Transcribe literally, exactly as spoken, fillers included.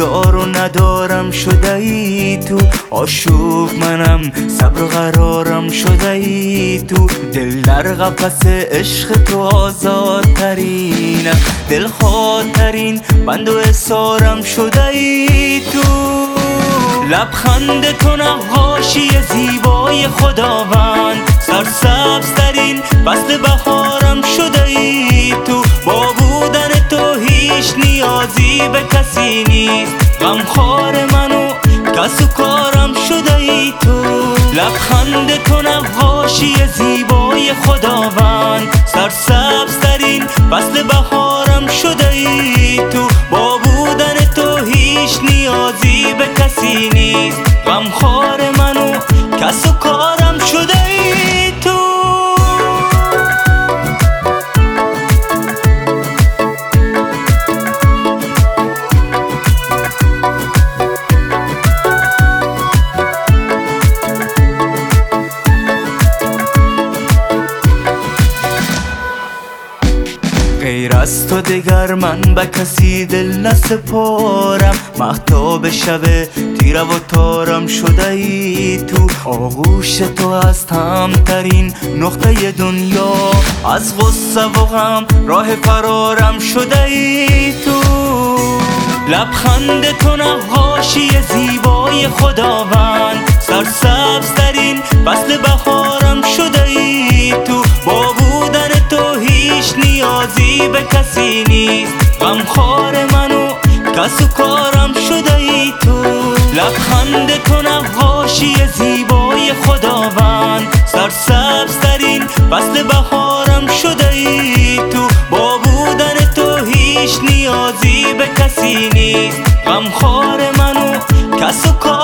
دار و ندارم شده ای تو، آشوب منم صبر و قرارم شده ای تو. دل در قفس عشق تو آزادترینم، دل خاطرین بند و احسارم شده ای تو. لبخند تو نقاشی زیبای خداوند، سرسبزترین فصل بهارم شده ای تو. با بودن تو هیچ نیازی به کسی نیست، غمخوار منو کس و کارم شده ای تو. لبخند تو نقاشی زیبای خداوند، سرسبزترین فصل بهارم شده ای تو. با بودن تو هیچ نیازی به کسی نیست، غمخوار منو کس و کارم شده ای تو. غیر از تو دگر من به کسی دل نسپارم، مهتاب شب تیره و تارم شده ای تو. آغوش تو از تمترین نقطه دنیا، از غصه و غم راه فرارم شده ای تو. لبخند تو نقاشی زیبای خداوند، سرسبزترین فصل بهارم شده ای تو. با بودن تو هیچ نیازی به کسی نیست، غمخوار منو کس و کارم شده ای تو. لبخند تو نقاشی زیبای خداوند، سرسبزترین فصل بهارم شده ای تو. با بودن تو هیچ نیازی به کسی نیست، غمخوار منو کس و کارم